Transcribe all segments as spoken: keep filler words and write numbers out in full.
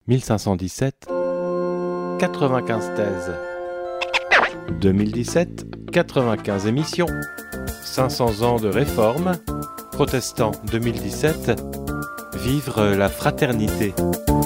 mille cinq cent dix-sept, quatre-vingt-quinze thèses. deux mille dix-sept, quatre-vingt-quinze émissions. cinq cents ans de réforme. Protestants deux mille dix-sept. Vivre la fraternité.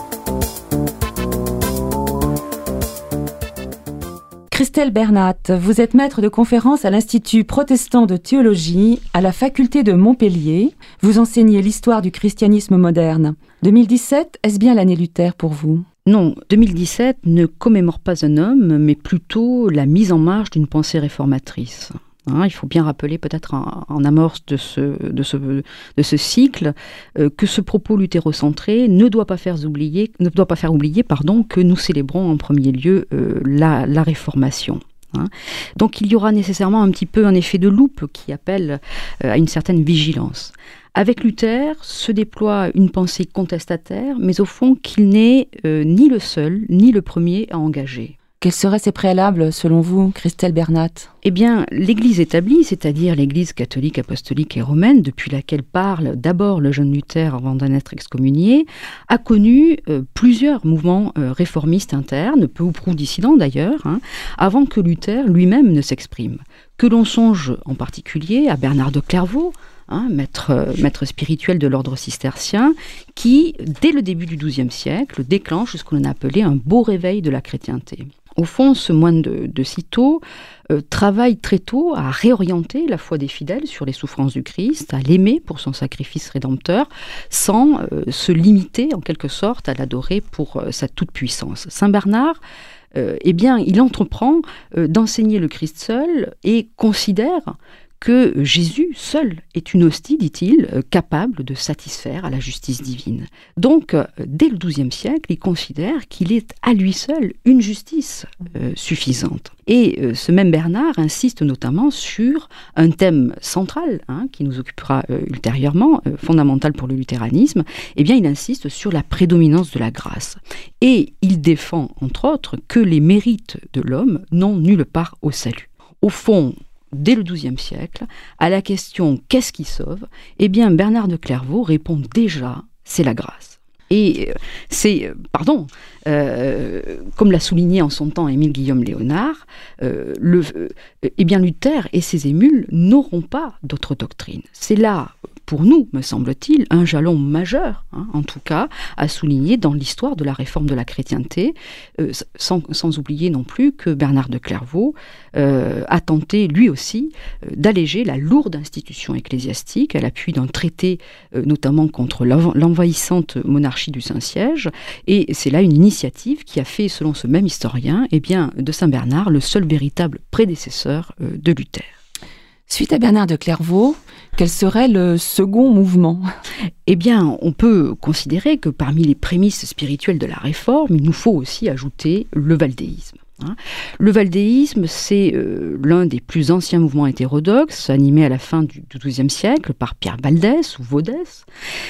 Christelle Bernat, vous êtes maître de conférence à l'Institut protestant de théologie à la faculté de Montpellier. Vous enseignez l'histoire du christianisme moderne. deux mille dix-sept, est-ce bien l'année Luther pour vous ? Non, deux mille dix-sept ne commémore pas un homme, mais plutôt la mise en marche d'une pensée réformatrice. Hein, il faut bien rappeler peut-être en, en amorce de ce, de ce, de ce cycle euh, que ce propos luthérocentré ne doit pas faire oublier, ne doit pas faire oublier pardon, que nous célébrons en premier lieu euh, la, la Réformation. Hein. Donc il y aura nécessairement un petit peu un effet de loupe qui appelle euh, à une certaine vigilance. Avec Luther se déploie une pensée contestataire, mais au fond qu'il n'est euh, ni le seul, ni le premier à engager. Quels seraient ces préalables, selon vous, Christelle Bernat ? Eh bien, l'Église établie, c'est-à-dire l'Église catholique, apostolique et romaine, depuis laquelle parle d'abord le jeune Luther avant d'en être excommunié, a connu euh, plusieurs mouvements euh, réformistes internes, peu ou prou dissidents d'ailleurs, hein, avant que Luther lui-même ne s'exprime. Que l'on songe en particulier à Bernard de Clairvaux, Hein, maître, euh, maître spirituel de l'ordre cistercien, qui, dès le début du douzième siècle, déclenche ce qu'on a appelé un beau réveil de la chrétienté. Au fond, ce moine de, de Cîteaux euh, travaille très tôt à réorienter la foi des fidèles sur les souffrances du Christ, à l'aimer pour son sacrifice rédempteur, sans euh, se limiter en quelque sorte à l'adorer pour euh, sa toute-puissance. Saint Bernard, euh, eh bien, il entreprend euh, d'enseigner le Christ seul et considère que Jésus seul est une hostie, dit-il, euh, capable de satisfaire à la justice divine. Donc, euh, dès le douzième siècle, il considère qu'il est à lui seul une justice euh, suffisante. Et euh, ce même Bernard insiste notamment sur un thème central, hein, qui nous occupera euh, ultérieurement, euh, fondamental pour le luthéranisme. Eh bien, il insiste sur la prédominance de la grâce. Et il défend, entre autres, que les mérites de l'homme n'ont nulle part au salut. Au fond, dès le douzième siècle, à la question « qu'est-ce qui sauve ?», eh bien Bernard de Clairvaux répond déjà « c'est la grâce ». Et c'est, pardon, euh, comme l'a souligné en son temps Émile Guillaume Léonard, euh, le, euh, eh bien Luther et ses émules n'auront pas d'autre doctrine. C'est là, pour nous, me semble-t-il, un jalon majeur, hein, en tout cas, à souligner dans l'histoire de la réforme de la chrétienté, euh, sans, sans oublier non plus que Bernard de Clairvaux euh, a tenté, lui aussi, euh, d'alléger la lourde institution ecclésiastique à l'appui d'un traité, euh, notamment contre l'envahissante monarchie du Saint-Siège, et c'est là une initiative qui a fait, selon ce même historien, eh bien, de Saint Bernard le seul véritable prédécesseur euh, de Luther. Suite à Bernard de Clairvaux, quel serait le second mouvement ? Eh bien, on peut considérer que parmi les prémices spirituelles de la Réforme, il nous faut aussi ajouter le valdéisme. Le valdéisme, c'est euh, l'un des plus anciens mouvements hétérodoxes, animé à la fin du douzième siècle par Pierre Valdès ou Vaudès,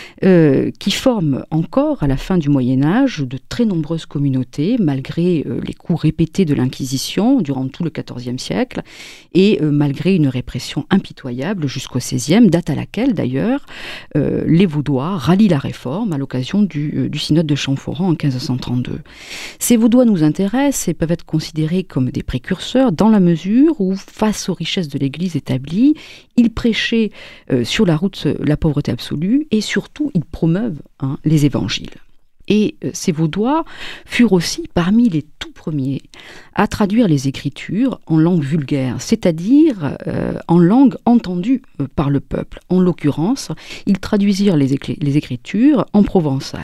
euh, qui forme encore à la fin du Moyen-Âge de très nombreuses communautés, malgré euh, les coups répétés de l'Inquisition durant tout le quatorzième siècle, et euh, malgré une répression impitoyable jusqu'au seizième, date à laquelle d'ailleurs euh, les Vaudois rallient la Réforme à l'occasion du, euh, du synode de Champforan en quinze cent trente-deux. Ces Vaudois nous intéressent et peuvent être considérés comme des précurseurs dans la mesure où, face aux richesses de l'Église établie, ils prêchaient euh, sur la route la pauvreté absolue et surtout ils promeuvent hein, les évangiles. Et euh, ces Vaudois furent aussi parmi les tout premiers à traduire les Écritures en langue vulgaire, c'est-à-dire euh, en langue entendue euh, par le peuple. En l'occurrence, ils traduisirent les, écri- les Écritures en provençal.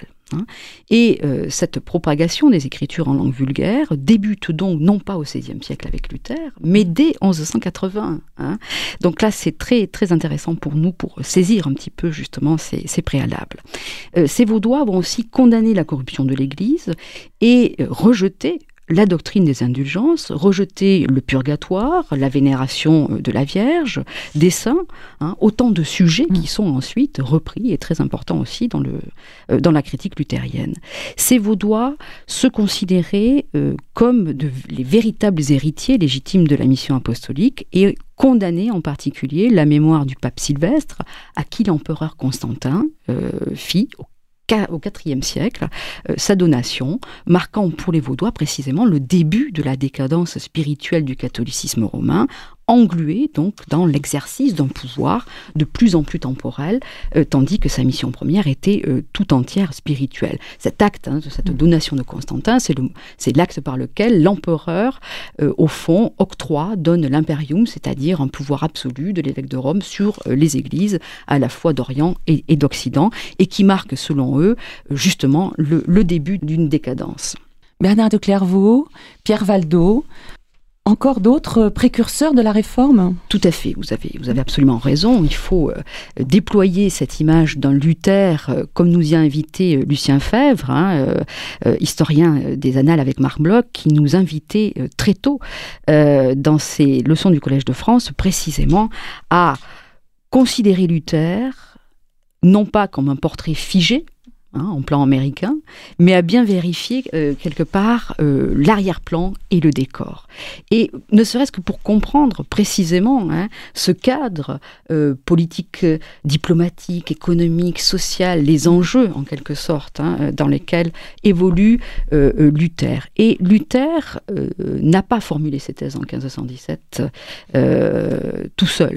Et euh, cette propagation des écritures en langue vulgaire débute donc non pas au seizième siècle avec Luther, mais dès onze cent quatre-vingts. Hein. Donc là, c'est très, très intéressant pour nous pour saisir un petit peu justement ces, ces préalables. Euh, ces Vaudois vont aussi condamner la corruption de l'Église et euh, rejeter la doctrine des indulgences, rejeter le purgatoire, la vénération de la Vierge, des saints, hein, autant de sujets qui sont ensuite repris et très importants aussi dans, le, euh, dans la critique luthérienne. Ces Vaudois se considéraient euh, comme de, les véritables héritiers légitimes de la mission apostolique et condamner en particulier la mémoire du pape Sylvestre, à qui l'empereur Constantin euh, fit, au quatrième siècle, euh, sa donation, marquant pour les Vaudois précisément le début de la décadence spirituelle du catholicisme romain, englué donc dans l'exercice d'un pouvoir de plus en plus temporel, euh, tandis que sa mission première était euh, tout entière spirituelle. Cet acte, hein, cette donation de Constantin, c'est, le, c'est l'acte par lequel l'empereur, euh, au fond, octroie, donne l'imperium, c'est-à-dire un pouvoir absolu de l'évêque de Rome sur euh, les églises, à la fois d'Orient et, et d'Occident, et qui marque, selon eux, justement, le, le début d'une décadence. Bernard de Clairvaux, Pierre Valdo, encore d'autres précurseurs de la réforme ? Tout à fait, vous avez, vous avez absolument raison. Il faut euh, déployer cette image d'un Luther, euh, comme nous y a invité euh, Lucien Febvre, hein, euh, euh, historien des Annales avec Marc Bloch, qui nous invitait euh, très tôt euh, dans ses leçons du Collège de France, précisément à considérer Luther non pas comme un portrait figé, Hein, en plan américain, mais à bien vérifier euh, quelque part euh, l'arrière-plan et le décor. Et ne serait-ce que pour comprendre précisément hein, ce cadre euh, politique, euh, diplomatique, économique, social, les enjeux en quelque sorte hein, dans lesquels évolue euh, Luther. Et Luther euh, n'a pas formulé ses thèses en quinze cent dix-sept euh, tout seul.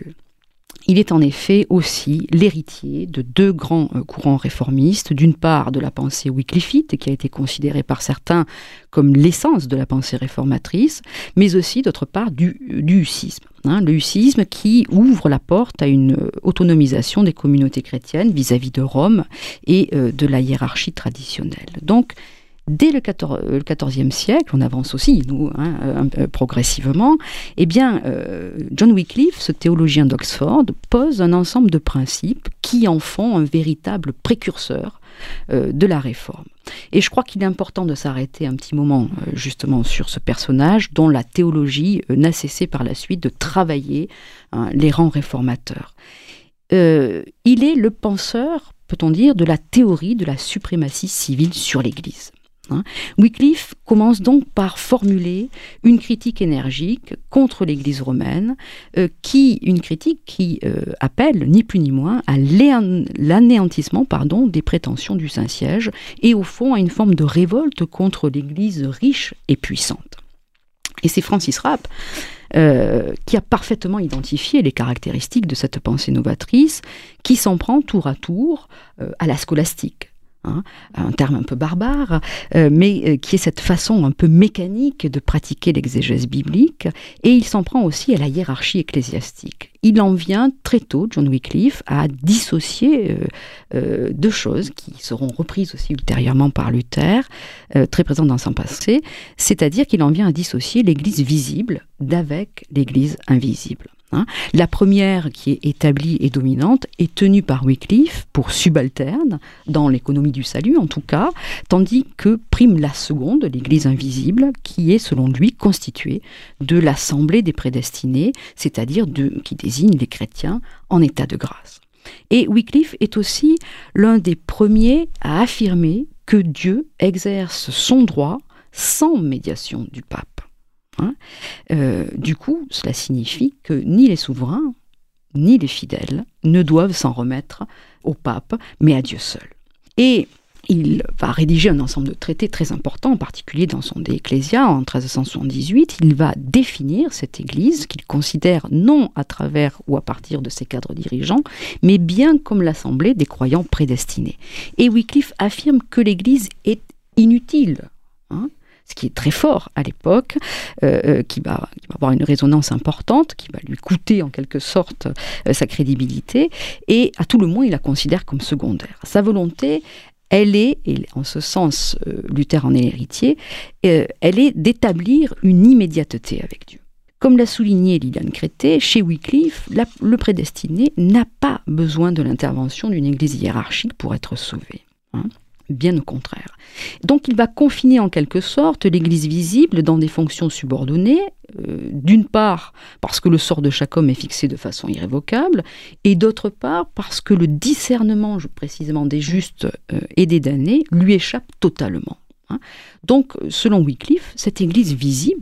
Il est en effet aussi l'héritier de deux grands courants réformistes, d'une part de la pensée wyclifite, qui a été considérée par certains comme l'essence de la pensée réformatrice, mais aussi d'autre part du, du hussisme. Hein, le hussisme qui ouvre la porte à une autonomisation des communautés chrétiennes vis-à-vis de Rome et euh, de la hiérarchie traditionnelle. Donc, dès le quatorzième siècle, on avance aussi, nous, hein, euh, progressivement, eh bien, euh, John Wycliffe, ce théologien d'Oxford, pose un ensemble de principes qui en font un véritable précurseur euh, de la réforme. Et je crois qu'il est important de s'arrêter un petit moment, euh, justement, sur ce personnage dont la théologie euh, n'a cessé par la suite de travailler hein, les rangs réformateurs. Euh, il est le penseur, peut-on dire, de la théorie de la suprématie civile sur l'Église. Hein. Wycliffe commence donc par formuler une critique énergique contre l'Église romaine, euh, qui, une critique qui euh, appelle ni plus ni moins à l'anéantissement pardon, des prétentions du Saint-Siège et au fond à une forme de révolte contre l'Église riche et puissante. Et c'est Francis Rapp Euh, qui a parfaitement identifié les caractéristiques de cette pensée novatrice, qui s'en prend tour à tour euh, à la scolastique. Hein, un terme un peu barbare, euh, mais euh, qui est cette façon un peu mécanique de pratiquer l'exégèse biblique, et il s'en prend aussi à la hiérarchie ecclésiastique. Il en vient très tôt, John Wycliffe, à dissocier euh, euh, deux choses qui seront reprises aussi ultérieurement par Luther, euh, très présentes dans son passé, c'est-à-dire qu'il en vient à dissocier l'Église visible d'avec l'Église invisible. Hein. La première, qui est établie et dominante, est tenue par Wycliffe pour subalterne, dans l'économie du salut en tout cas, tandis que prime la seconde, l'Église invisible, qui est selon lui constituée de l'assemblée des prédestinés, c'est-à-dire de, qui désigne les chrétiens en état de grâce. Et Wycliffe est aussi l'un des premiers à affirmer que Dieu exerce son droit sans médiation du pape. Hein euh, du coup, cela signifie que ni les souverains, ni les fidèles ne doivent s'en remettre au pape, mais à Dieu seul. Et il va rédiger un ensemble de traités très importants, en particulier dans son De Ecclesia en treize cent soixante-dix-huit. Il va définir cette Église qu'il considère non à travers ou à partir de ses cadres dirigeants, mais bien comme l'assemblée des croyants prédestinés. Et Wycliffe affirme que l'Église est inutile, hein, ce qui est très fort à l'époque, euh, qui, va, qui va avoir une résonance importante, qui va lui coûter en quelque sorte euh, sa crédibilité, et à tout le moins il la considère comme secondaire. Sa volonté, elle est, et en ce sens euh, Luther en est l'héritier, euh, elle est d'établir une immédiateté avec Dieu. Comme l'a souligné Liliane Crété, chez Wycliffe, la, le prédestiné n'a pas besoin de l'intervention d'une église hiérarchique pour être sauvé. Hein. Bien au contraire. Donc il va confiner en quelque sorte l'Église visible dans des fonctions subordonnées, euh, d'une part parce que le sort de chaque homme est fixé de façon irrévocable, et d'autre part parce que le discernement précisément des justes euh, et des damnés lui échappe totalement. Hein. Donc selon Wycliffe, cette Église visible,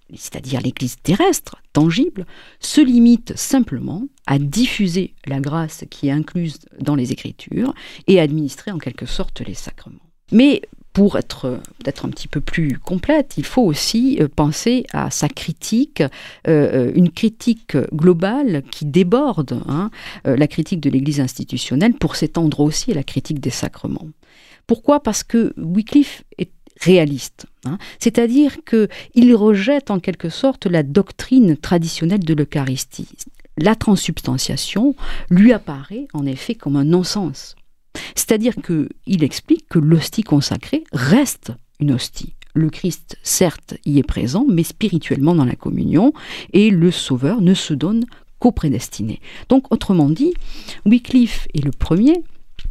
c'est-à-dire l'Église terrestre, tangible, se limite simplement à diffuser la grâce qui est incluse dans les Écritures et à administrer en quelque sorte les sacrements. Mais pour être peut-être un petit peu plus complète, il faut aussi penser à sa critique, euh, une critique globale qui déborde hein, la critique de l'Église institutionnelle pour s'étendre aussi à la critique des sacrements. Pourquoi ? Parce que Wycliffe est réaliste, hein, c'est-à-dire qu'il rejette en quelque sorte la doctrine traditionnelle de l'Eucharistie. La transsubstantiation lui apparaît en effet comme un non-sens. C'est-à-dire qu'il explique que l'hostie consacrée reste une hostie. Le Christ, certes, y est présent, mais spirituellement dans la communion, et le Sauveur ne se donne qu'aux prédestinés. Donc, autrement dit, Wycliffe est le premier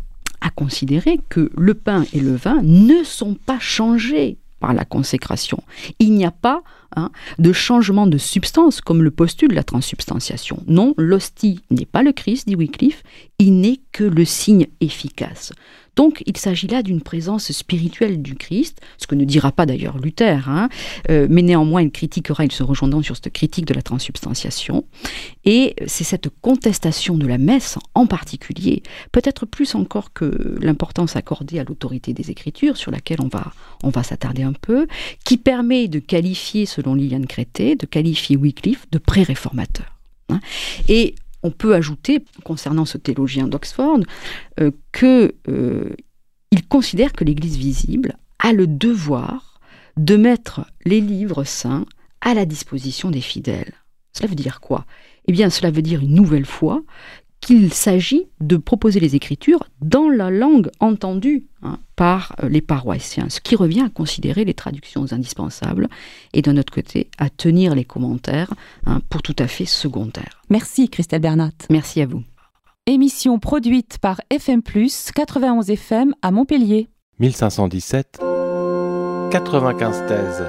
à considérer que le pain et le vin ne sont pas changés par la consécration. Il n'y a pas hein, de changement de substance comme le postule la transsubstantiation. Non, l'hostie n'est pas le Christ, dit Wycliffe, il n'est que le signe efficace. Donc il s'agit là d'une présence spirituelle du Christ, ce que ne dira pas d'ailleurs Luther, hein, euh, mais néanmoins il critiquera, il se rejoindra sur cette critique de la transsubstantiation. Et c'est cette contestation de la messe en particulier, peut-être plus encore que l'importance accordée à l'autorité des Écritures, sur laquelle on va, on va s'attarder un peu, qui permet de qualifier, selon Liliane Crété, de qualifier Wycliffe de pré-réformateur. Hein. Et on peut ajouter, concernant ce théologien d'Oxford, euh, qu'il euh, considère que l'Église visible a le devoir de mettre les livres saints à la disposition des fidèles. Cela veut dire quoi ? Eh bien, cela veut dire une nouvelle fois qu'il s'agit de proposer les Écritures dans la langue entendue hein, par les paroissiens, ce qui revient à considérer les traductions indispensables et d'un autre côté à tenir les commentaires hein, pour tout à fait secondaires. Merci Christelle Bernat. Merci à vous. Émission produite par F M plus, quatre-vingt-onze F M à Montpellier. mille cinq cent dix-sept, quatre-vingt-quinze thèses.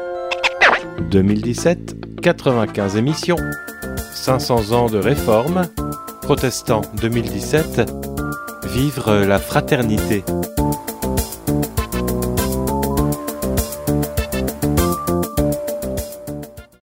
deux mille dix-sept, quatre-vingt-quinze émissions. cinq cents ans de réforme. Protestants deux mille dix-sept, vivre la fraternité.